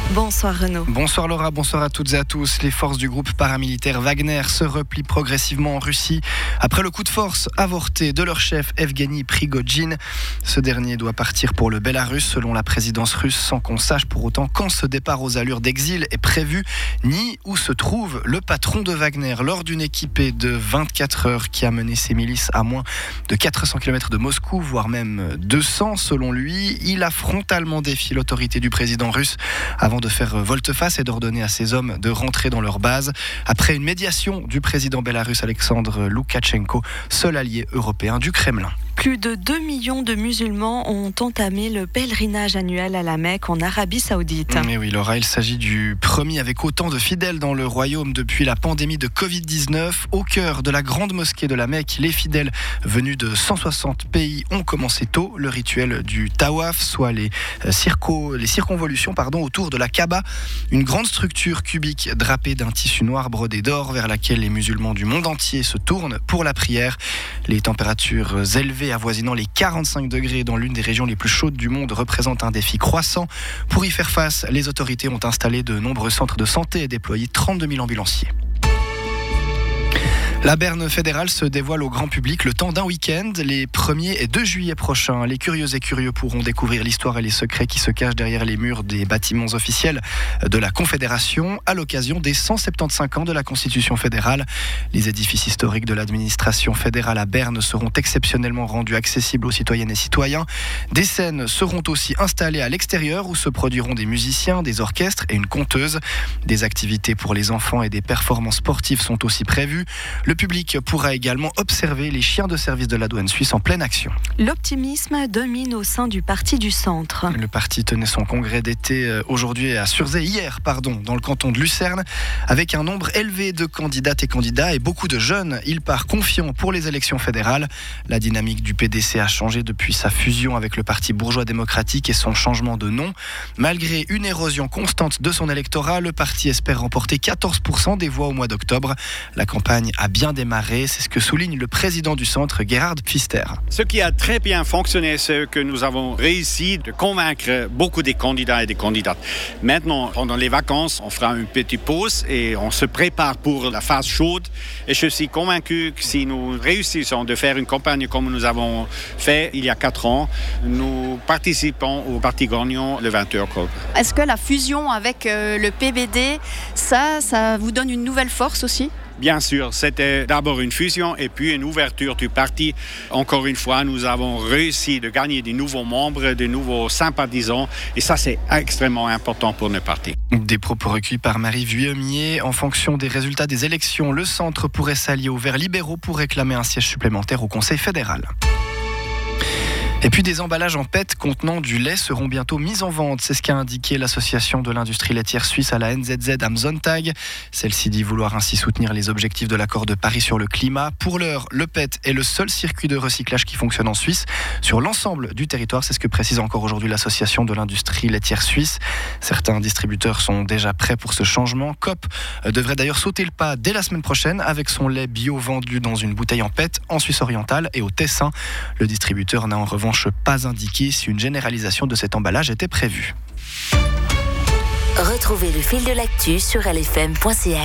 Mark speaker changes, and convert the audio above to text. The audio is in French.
Speaker 1: Bonsoir Renaud.
Speaker 2: Bonsoir Laura, bonsoir à toutes et à tous. Les forces du groupe paramilitaire Wagner se replient progressivement en Russie après le coup de force avorté de leur chef Evgeny Prigojine. Ce dernier doit partir pour le Bélarus selon la présidence russe sans qu'on sache pour autant quand ce départ aux allures d'exil est prévu ni où se trouve le patron de Wagner lors d'une équipée de 24 heures qui a mené ses milices à moins de 400 km de Moscou, voire même 200 selon lui. Il a frontalement défié l'autorité du président russe avant de faire volte-face et d'ordonner à ses hommes de rentrer dans leur base. Après une médiation du président bélarusse Alexandre Loukachenko, seul allié européen du Kremlin.
Speaker 1: Plus de 2 millions de musulmans ont entamé le pèlerinage annuel à la Mecque en Arabie Saoudite.
Speaker 2: Mais oui, Laura, il s'agit du premier avec autant de fidèles dans le royaume depuis la pandémie de Covid-19. Au cœur de la grande mosquée de la Mecque, les fidèles venus de 160 pays ont commencé tôt le rituel du tawaf, soit les circonvolutions autour de la Kaaba, une grande structure cubique drapée d'un tissu noir brodé d'or vers laquelle les musulmans du monde entier se tournent pour la prière. Les températures élevées avoisinant les 45 degrés dans l'une des régions les plus chaudes du monde représente un défi croissant. Pour y faire face, les autorités ont installé de nombreux centres de santé et déployé 32 000 ambulanciers. La Berne fédérale se dévoile au grand public le temps d'un week-end, les 1er et 2 juillet prochains. Les curieuses et curieux pourront découvrir l'histoire et les secrets qui se cachent derrière les murs des bâtiments officiels de la Confédération à l'occasion des 175 ans de la Constitution fédérale. Les édifices historiques de l'administration fédérale à Berne seront exceptionnellement rendus accessibles aux citoyennes et citoyens. Des scènes seront aussi installées à l'extérieur où se produiront des musiciens, des orchestres et une conteuse. Des activités pour les enfants et des performances sportives sont aussi prévues. Le public pourra également observer les chiens de service de la douane suisse en pleine action.
Speaker 1: L'optimisme domine au sein du Parti du Centre.
Speaker 2: Le parti tenait son congrès d'été aujourd'hui à Surzé, hier, dans le canton de Lucerne, avec un nombre élevé de candidates et candidats et beaucoup de jeunes. Il part confiant pour les élections fédérales. La dynamique du PDC a changé depuis sa fusion avec le Parti bourgeois démocratique et son changement de nom. Malgré une érosion constante de son électorat, le parti espère remporter 14% des voix au mois d'octobre. La campagne a bien démarré, c'est ce que souligne le président du centre, Gerhard Pfister.
Speaker 3: Ce qui a très bien fonctionné, c'est que nous avons réussi de convaincre beaucoup des candidats et des candidates. Maintenant, pendant les vacances, on fera une petite pause et on se prépare pour la phase chaude. Et je suis convaincu que si nous réussissons de faire une campagne comme nous avons fait il y a 4 ans, nous participons au parti gagnant le 20 octobre.
Speaker 4: Est-ce que la fusion avec le PBD, ça vous donne une nouvelle force aussi ?
Speaker 3: Bien sûr, c'était d'abord une fusion et puis une ouverture du parti. Encore une fois, nous avons réussi de gagner de nouveaux membres, de nouveaux sympathisants et ça, c'est extrêmement important pour notre parti.
Speaker 2: Des propos recueillis par Marie Vuillemier. En fonction des résultats des élections, le centre pourrait s'allier aux Verts libéraux pour réclamer un siège supplémentaire au Conseil fédéral. Et puis des emballages en PET contenant du lait seront bientôt mis en vente. C'est ce qu'a indiqué l'association de l'industrie laitière suisse à la NZZ am Sonntag. Celle-ci dit vouloir ainsi soutenir les objectifs de l'accord de Paris sur le climat. Pour l'heure, le PET est le seul circuit de recyclage qui fonctionne en Suisse sur l'ensemble du territoire. C'est ce que précise encore aujourd'hui l'association de l'industrie laitière suisse. Certains distributeurs sont déjà prêts pour ce changement. Coop devrait d'ailleurs sauter le pas dès la semaine prochaine avec son lait bio vendu dans une bouteille en PET en Suisse orientale et au Tessin. Le distributeur n'a en revanche pas indiqué si une généralisation de cet emballage était prévue.
Speaker 5: Retrouvez le fil de l'actu sur lfm.ch.